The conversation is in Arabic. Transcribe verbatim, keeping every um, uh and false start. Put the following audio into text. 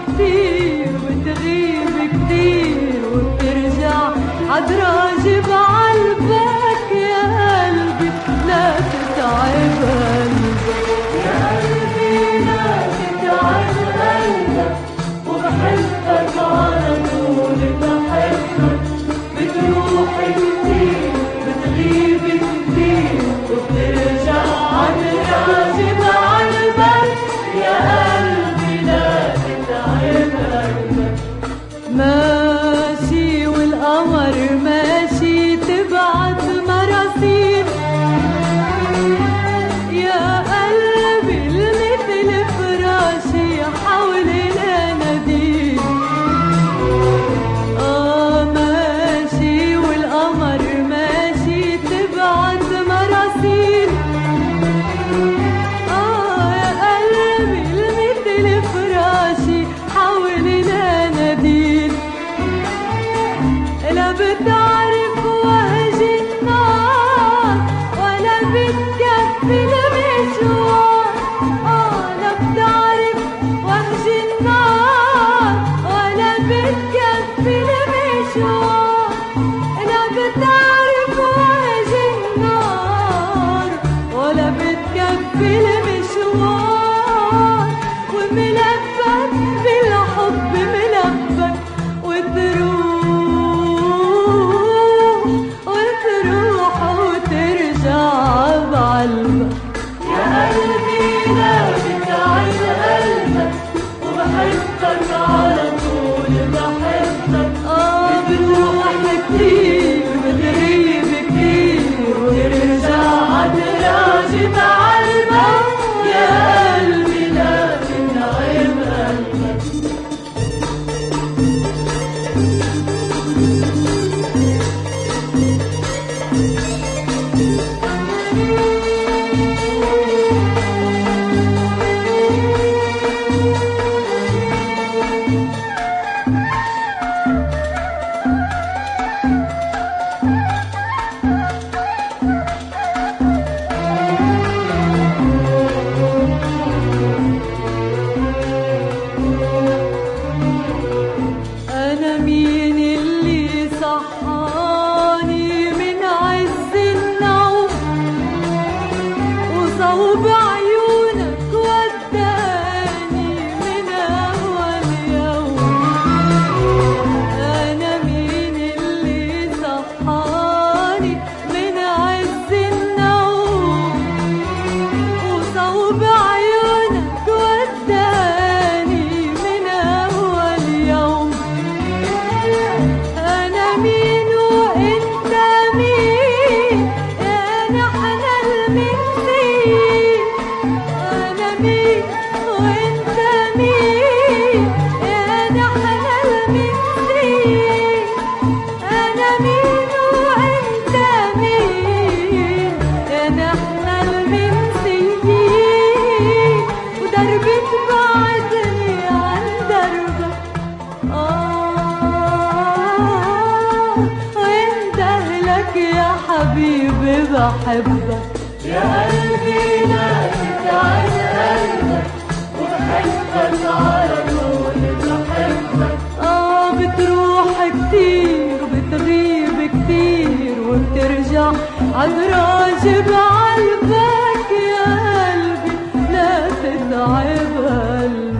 كتير وتغيب كتير وبترجع عالراجب عالبك يا قلبي لا تتعب قلبك يا قلبي لا تتعب قلبك وبحبك على طول بحبك بتروح كتير بتغيب كتير وبترجع عالراجب عالبك يا قلبي لا تتعب قلبك ماشي والقمر ماشي تبعت مراسيل يا قلبي المثل فراشي حول الاناديل اه ماشي والقمر ماشي تبعت مراسيل اه يا قلبي المثل فراشي حول الاناديل لا بتعرف وهج النار ولا بتكفي المشوار اه لا بتعرف وهج النار ولا بتكفي المشوار لا بتعرف وهج النار ولا بتكفي المشوار وملفك بالحب ملفك وتروح يا قلبي لا تتعب قلبك وبحبك على طول بحبك اه بتروح كتير بتغيب كتير وترجع عالراجب عالبك يا قلبي لا تتعب قلبك أنا مين اللي صحاني من عز النوم وصوب عيونك وداني من أول يوم أنا مين اللي صحاني من عز النوم وصوب عيونك وداني من أول يوم أنا مين وإنت مين يا نحن المنسيين أنا مين وإنت مين يا نحن المنسيين أنا مين وإنت مين يا نحن المنسيين ودربي تبعدني عن دربك آه وانتهلك يا حبيبي بحبك يا قلبي لا تتعب قلبك وبحبك على طول بحبك اه بتروح كتير بتغيب كتير وبترجع عالراجب عالبك يا قلبي لا تتعب قلبك